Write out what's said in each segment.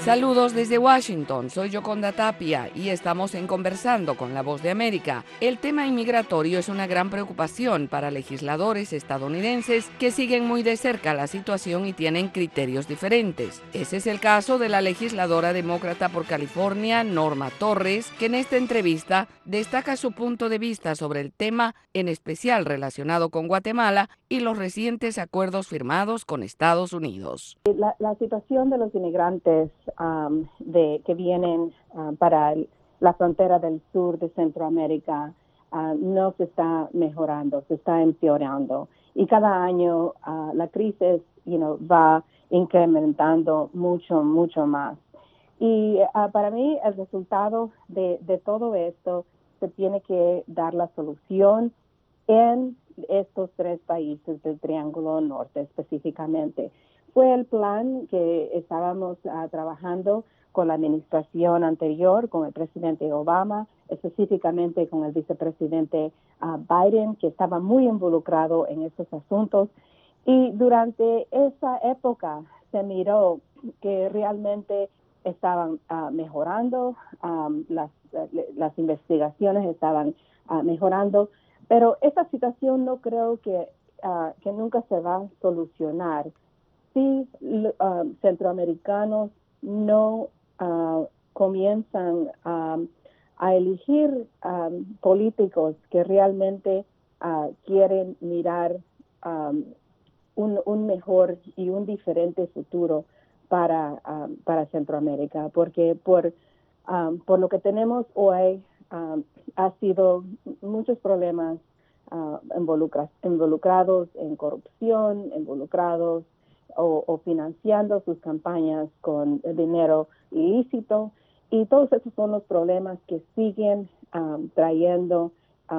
Saludos desde Washington, soy Yoconda Tapia y estamos en Conversando con la Voz de América. El tema inmigratorio es una gran preocupación para legisladores estadounidenses que siguen muy de cerca la situación y tienen criterios diferentes. Ese es el caso de la legisladora demócrata por California, Norma Torres, que en esta entrevista destaca su punto de vista sobre el tema, en especial relacionado con Guatemala y los recientes acuerdos firmados con Estados Unidos. La situación de los inmigrantes que vienen para la frontera del sur de Centroamérica no se está mejorando, se está empeorando. Y cada año la crisis va incrementando mucho más. Y para mí el resultado de todo esto se tiene que dar la solución en estos tres países del Triángulo Norte específicamente. Fue el plan que estábamos trabajando con la administración anterior, con el presidente Obama, específicamente con el vicepresidente Biden, que estaba muy involucrado en estos asuntos. Y durante esa época se miró que realmente estaban mejorando, las investigaciones estaban mejorando, pero esa situación no creo que nunca se va a solucionar si centroamericanos no comienzan a elegir políticos que realmente quieren mirar un mejor y un diferente futuro para Centroamérica, porque por lo que tenemos hoy ha sido muchos problemas involucrados en corrupción, involucrados o financiando sus campañas con dinero ilícito, y todos esos son los problemas que siguen trayendo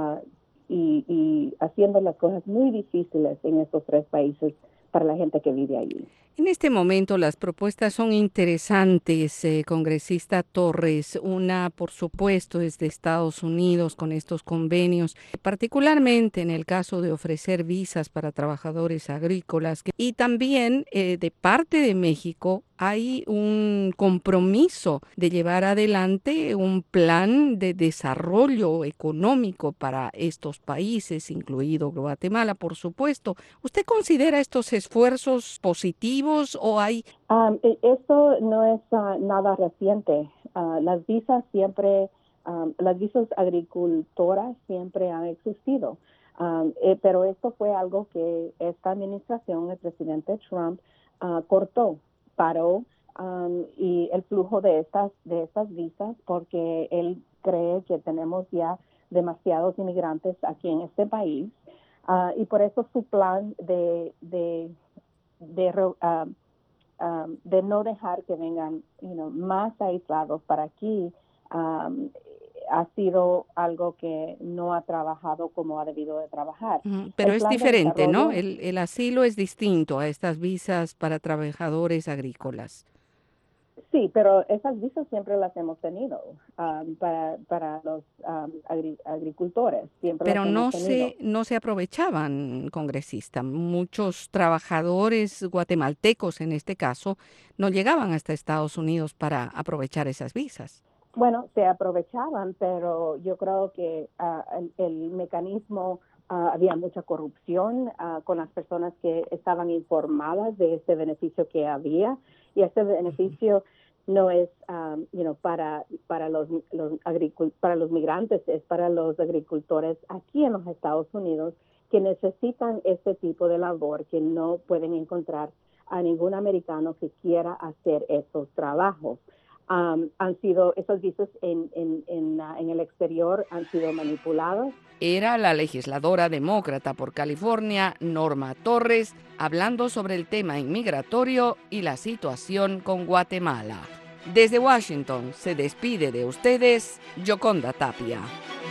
y haciendo las cosas muy difíciles en estos tres países para la gente que vive allí. En este momento las propuestas son interesantes, congresista Torres. Una, por supuesto, es de Estados Unidos con estos convenios, particularmente en el caso de ofrecer visas para trabajadores agrícolas. Y también de parte de México hay un compromiso de llevar adelante un plan de desarrollo económico para estos países, incluido Guatemala, por supuesto. ¿Usted considera estos esfuerzos positivos o hay? Esto no es nada reciente. Las visas agricultoras siempre han existido. Pero esto fue algo que esta administración, el presidente Trump, paró y el flujo de estas visas, porque él cree que tenemos ya demasiados inmigrantes aquí en este país, y por eso su plan de no dejar que vengan más aislados para aquí ha sido algo que no ha trabajado como ha debido de trabajar. Pero es diferente, ¿no? El asilo es distinto a estas visas para trabajadores agrícolas. Sí, pero esas visas siempre las hemos tenido para los agricultores. Pero no se aprovechaban, congresista. Muchos trabajadores guatemaltecos, en este caso, no llegaban hasta Estados Unidos para aprovechar esas visas. Bueno, se aprovechaban, pero yo creo que el mecanismo, había mucha corrupción con las personas que estaban informadas de este beneficio que había, y este beneficio no es para los migrantes, es para los agricultores aquí en los Estados Unidos que necesitan este tipo de labor, que no pueden encontrar a ningún americano que quiera hacer esos trabajos. Esas visas en el exterior han sido manipuladas. Era la legisladora demócrata por California, Norma Torres, hablando sobre el tema inmigratorio y la situación con Guatemala. Desde Washington se despide de ustedes Yoconda Tapia.